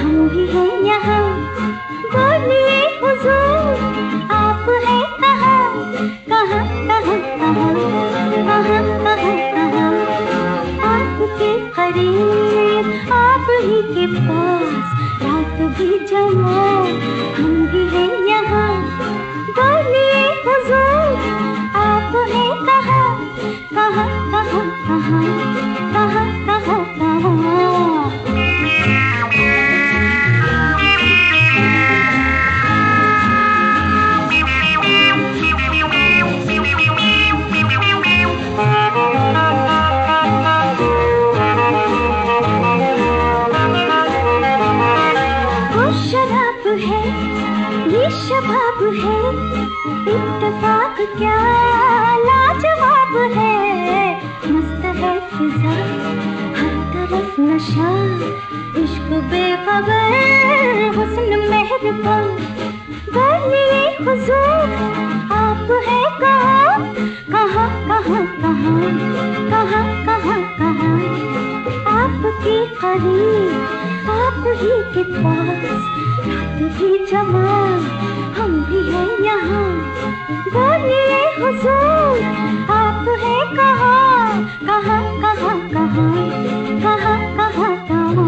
हम भी हैं यहाँ, बोलिए हुजूर आप हैं कहाँ, कहाँ कहाँ कहाँ, कहाँ कहाँ कहाँ। आपके करीब आप ही के पास रात भी जमा, हम भी हैं यहाँ, बोलिए हुजूर आप हैं कहाँ, कहाँ कहाँ कहाँ, कहाँ कहाँ कहाँ। शराब है ये शबाब है, इत्तेफाक क्या लाजवाब है। मस्त है फिजा हर तरफ नशा, इश्क बेखबर हुस्न मेहरबान। बोलिए हुजूर आप हैं कहाँ, कहाँ कहाँ कहाँ, कहाँ कहाँ कहाँ। आपके करीब आप ही के पास रात भी जमा, हम भी हैं यहाँ, बोलिए हुजूर आप हैं कहाँ, कहाँ कहाँ कहाँ, कहाँ कहाँ कहाँ।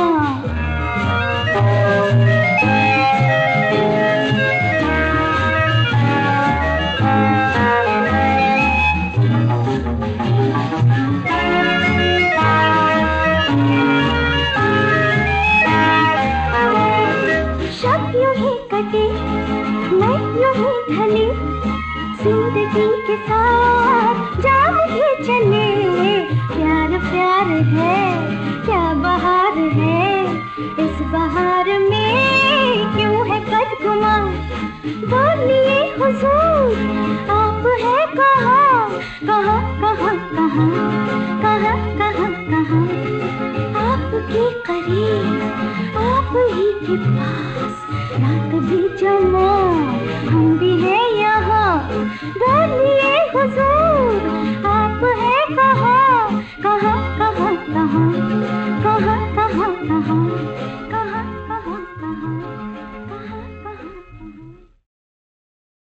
कटे मैं यूं ही ढली, जिंदगी के साथ जाम ही चले। प्यार प्यार है क्या बहार है, इस बहार में क्यों है बदगुमान। बोलिए हुजूर आप हैं कहाँ, कहाँ कहाँ कहाँ, कहाँ कहाँ कहाँ। आपके करीब आप ही के पास रात भी जमा, हम भी हैं यहाँ, बोलिए हुजूर आप हैं कहाँ, कहाँ कहाँ कहाँ, कहाँ कहाँ कहाँ।